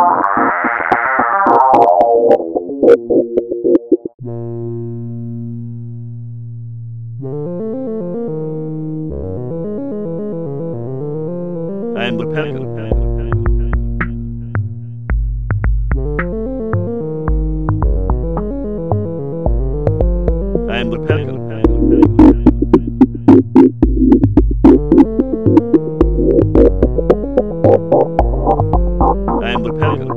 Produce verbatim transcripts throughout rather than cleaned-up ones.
I am the pelican. I am the pelican. I am the pelican.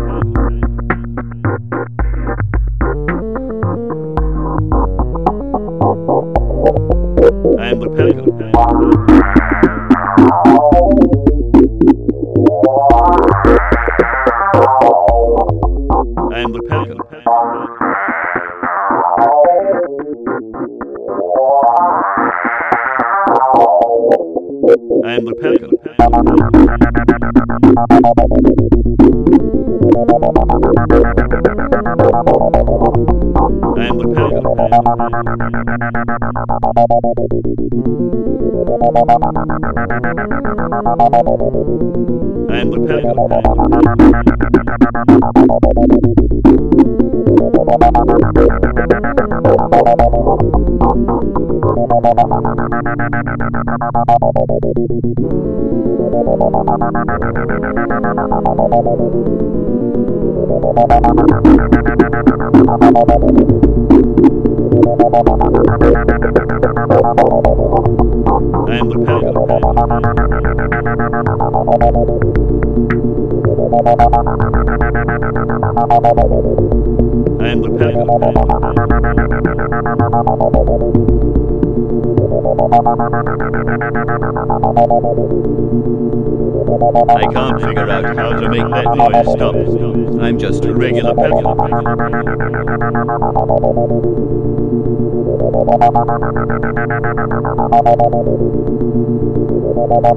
I am the pelican. I am the pelican. I am the pelican. I am the pelican. I am the pelican. I am the pelican. I am the pelican. I can't figure out how to make that noise stop. I'm just a regular pelican.